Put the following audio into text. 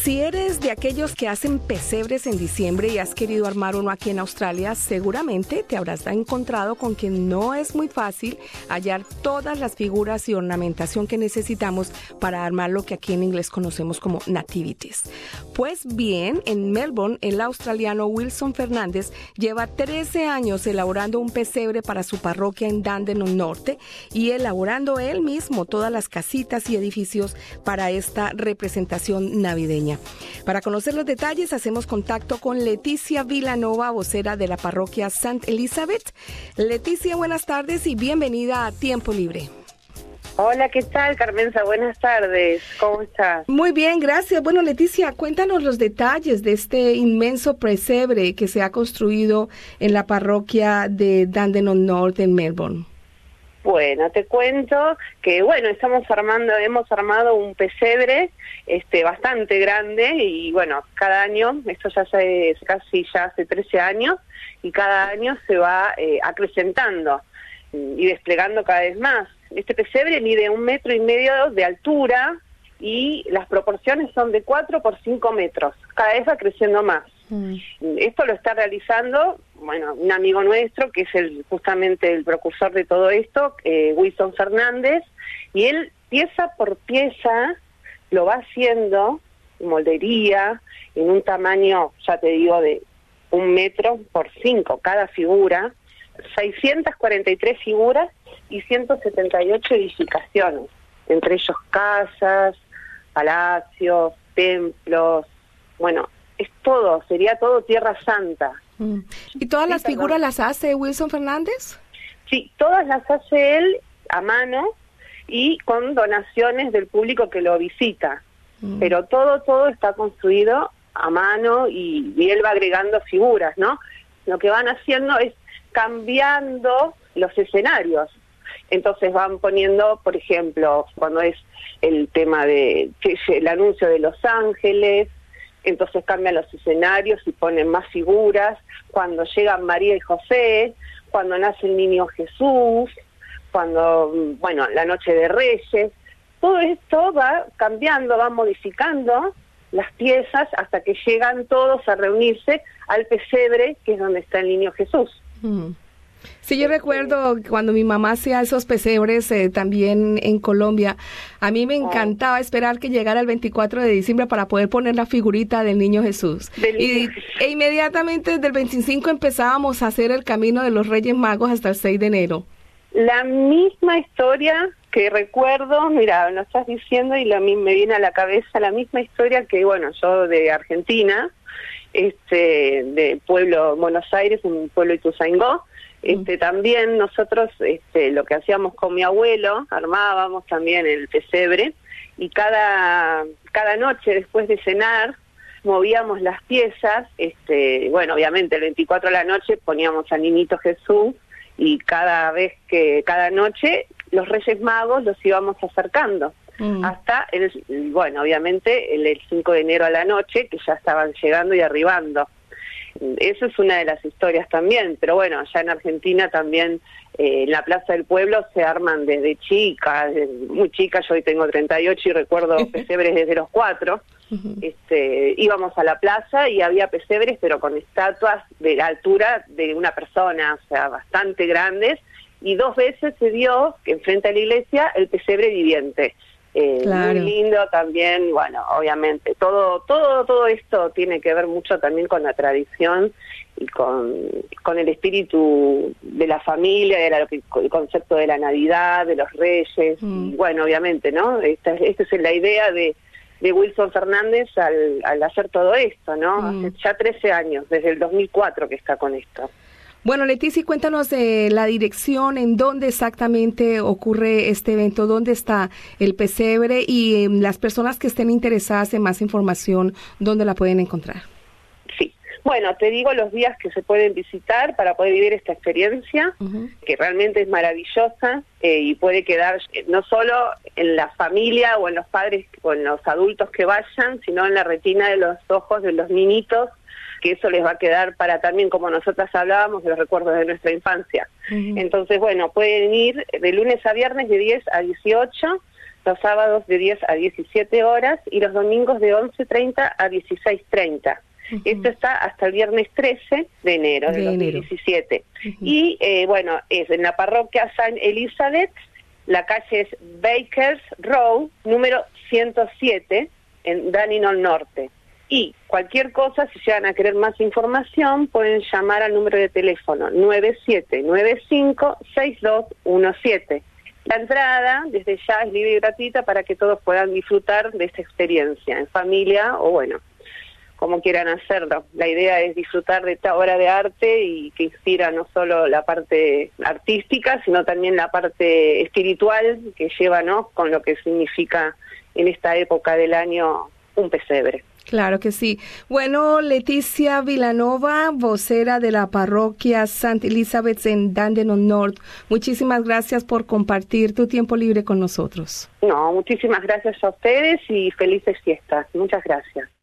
Si eres de aquellos que hacen pesebres en diciembre y has querido armar uno aquí en Australia, seguramente te habrás encontrado con que no es muy fácil hallar todas las figuras y ornamentación que necesitamos para armar lo que aquí en inglés conocemos como nativities. Pues bien, en Melbourne, el australiano Wilson Fernández lleva 13 años elaborando un pesebre para su parroquia en Dandenong Norte y elaborando él mismo todas las casitas y edificios para esta representación navideña. Para conocer los detalles, hacemos contacto con Leticia Vilanova, vocera de la parroquia St. Elizabeth. Leticia, buenas tardes y bienvenida a Tiempo Libre. Hola, ¿qué tal, Carmenza? Buenas tardes. ¿Cómo estás? Muy bien, gracias. Bueno, Leticia, cuéntanos los detalles de este inmenso pesebre que se ha construido en la parroquia de Dandenong North en Melbourne. Bueno, te cuento que, hemos armado un pesebre bastante grande y, cada año, esto ya hace 13 años, y cada año se va acrecentando y desplegando cada vez más. Este pesebre mide 1,5 metros de altura y las proporciones son de 4 por 5 metros, cada vez va creciendo más. Esto lo está realizando, un amigo nuestro que es justamente el precursor de todo esto, Wilson Fernández, y él pieza por pieza lo va haciendo en moldería, en un tamaño, ya te digo, de 1 metro por 5 cada figura, 643 figuras y 178 edificaciones, entre ellos casas, palacios, templos, sería todo Tierra Santa. ¿Y todas las figuras las hace Wilson Fernández? Sí, todas las hace él a mano y con donaciones del público que lo visita. Pero todo está construido a mano y él va agregando figuras, ¿no? Lo que van haciendo es cambiando los escenarios. Entonces van poniendo, por ejemplo, cuando es el tema de el anuncio de Los Ángeles, entonces cambian los escenarios y ponen más figuras, cuando llegan María y José, cuando nace el niño Jesús, cuando, la noche de Reyes, todo esto va cambiando, va modificando las piezas hasta que llegan todos a reunirse al pesebre, que es donde está el niño Jesús. Sí, yo recuerdo cuando mi mamá hacía esos pesebres también en Colombia, a mí me encantaba esperar que llegara el 24 de diciembre para poder poner la figurita del Niño Jesús. E inmediatamente desde el 25 empezábamos a hacer el camino de los Reyes Magos hasta el 6 de enero. La misma historia que recuerdo, mira, lo estás diciendo y me viene a la cabeza la misma historia que, yo de Argentina, de pueblo Buenos Aires, un pueblo Ituzaingó. También nosotros lo que hacíamos con mi abuelo, armábamos también el pesebre y cada noche después de cenar movíamos las piezas, obviamente el 24 de la noche poníamos al niñito Jesús y cada noche los Reyes Magos los íbamos acercando hasta obviamente el 5 de enero a la noche que ya estaban llegando y arribando. Eso es una de las historias también, pero allá en Argentina también en la Plaza del Pueblo se arman desde chica, muy chica, yo hoy tengo 38 y recuerdo pesebres desde los 4. Íbamos a la plaza y había pesebres pero con estatuas de la altura de una persona, o sea, bastante grandes, y 2 veces se dio, enfrente a la iglesia, el pesebre viviente. Claro. Muy lindo también, obviamente todo esto tiene que ver mucho también con la tradición y con el espíritu de la familia, el concepto de la Navidad, de los Reyes, y obviamente, ¿no? Esta es la idea de Wilson Fernández al hacer todo esto, ¿no? Hace ya 13 años, desde el 2004 que está con esto. Bueno, Leticia, cuéntanos la dirección, en dónde exactamente ocurre este evento, dónde está el pesebre y las personas que estén interesadas en más información, ¿dónde la pueden encontrar? Sí, te digo los días que se pueden visitar para poder vivir esta experiencia, que realmente es maravillosa y puede quedar no solo en la familia o en los padres o en los adultos que vayan, sino en la retina de los ojos de los niñitos, que eso les va a quedar para también, como nosotras hablábamos, de los recuerdos de nuestra infancia. Entonces, pueden ir de lunes a viernes de 10 a 18, los sábados de 10 a 17 horas y los domingos de 11:30 a 16:30. Esto está hasta el viernes 13 de enero del 2017. Y bueno, es en la parroquia Saint Elizabeth, la calle es Bakers Road, número 107, en Dandenong Norte. Y cualquier cosa, si llegan a querer más información, pueden llamar al número de teléfono 9795-6217. La entrada desde ya es libre y gratuita para que todos puedan disfrutar de esta experiencia, en familia o bueno, como quieran hacerlo. La idea es disfrutar de esta obra de arte y que inspira no solo la parte artística, sino también la parte espiritual que lleva, ¿no?, con lo que significa en esta época del año un pesebre. Claro que sí. Bueno, Leticia Vilanova, vocera de la parroquia St. Elizabeth en Dandenong North, muchísimas gracias por compartir tu tiempo libre con nosotros. No, muchísimas gracias a ustedes y felices fiestas. Muchas gracias.